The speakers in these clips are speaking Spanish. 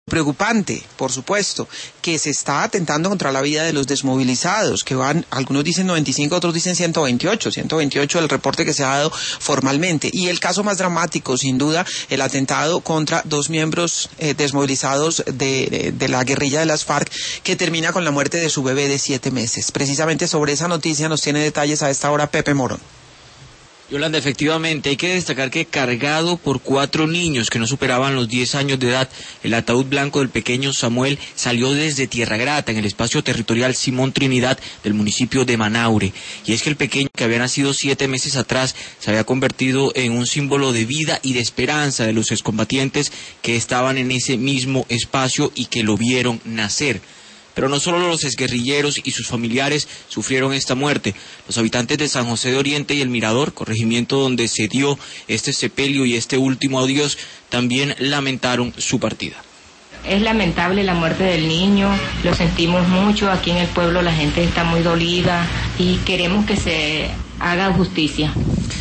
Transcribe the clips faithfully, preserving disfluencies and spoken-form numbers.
Preocupante, por supuesto, que se está atentando contra la vida de los desmovilizados, que van, algunos dicen noventa y cinco, otros dicen ciento veintiocho, ciento veintiocho el reporte que se ha dado formalmente. Y el caso más dramático, sin duda, el atentado contra dos miembros eh, desmovilizados de, de, de la guerrilla de las FARC, que termina con la muerte de su bebé de siete meses. Precisamente sobre esa noticia nos tiene detalles a esta hora Pepe Morón. Yolanda, efectivamente, hay que destacar que cargado por cuatro niños que no superaban los diez años de edad, el ataúd blanco del pequeño Samuel salió desde Tierra Grata, en el espacio territorial Simón Trinidad del municipio de Manaure. Y es que el pequeño, que había nacido siete meses atrás, se había convertido en un símbolo de vida y de esperanza de los excombatientes que estaban en ese mismo espacio y que lo vieron nacer. Pero no solo los exguerrilleros y sus familiares sufrieron esta muerte. Los habitantes de San José de Oriente y El Mirador, corregimiento donde se dio este sepelio y este último adiós, también lamentaron su partida. Es lamentable la muerte del niño, lo sentimos mucho, aquí en el pueblo la gente está muy dolida y queremos que se haga justicia.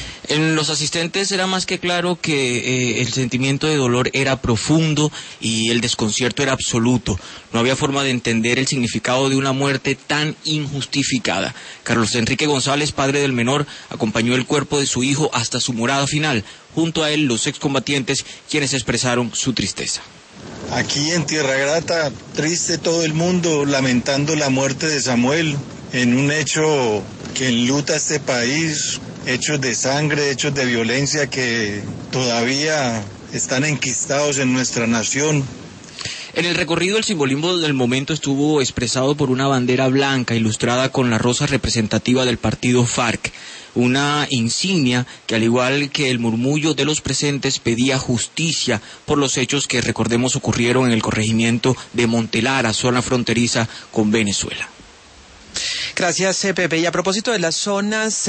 En los asistentes era más que claro que eh, el sentimiento de dolor era profundo y el desconcierto era absoluto. No había forma de entender el significado de una muerte tan injustificada. Carlos Enrique González, padre del menor, acompañó el cuerpo de su hijo hasta su morada final. Junto a él, los excombatientes, quienes expresaron su tristeza. Aquí en Tierra Grata, triste todo el mundo, lamentando la muerte de Samuel, en un hecho que enluta a este país. Hechos de sangre, hechos de violencia que todavía están enquistados en nuestra nación. En el recorrido, el simbolismo del momento estuvo expresado por una bandera blanca ilustrada con la rosa representativa del partido FARC, una insignia que, al igual que el murmullo de los presentes, pedía justicia por los hechos que, recordemos, ocurrieron en el corregimiento de Montelara, zona fronteriza con Venezuela. Gracias, Pepe. Y a propósito de las zonas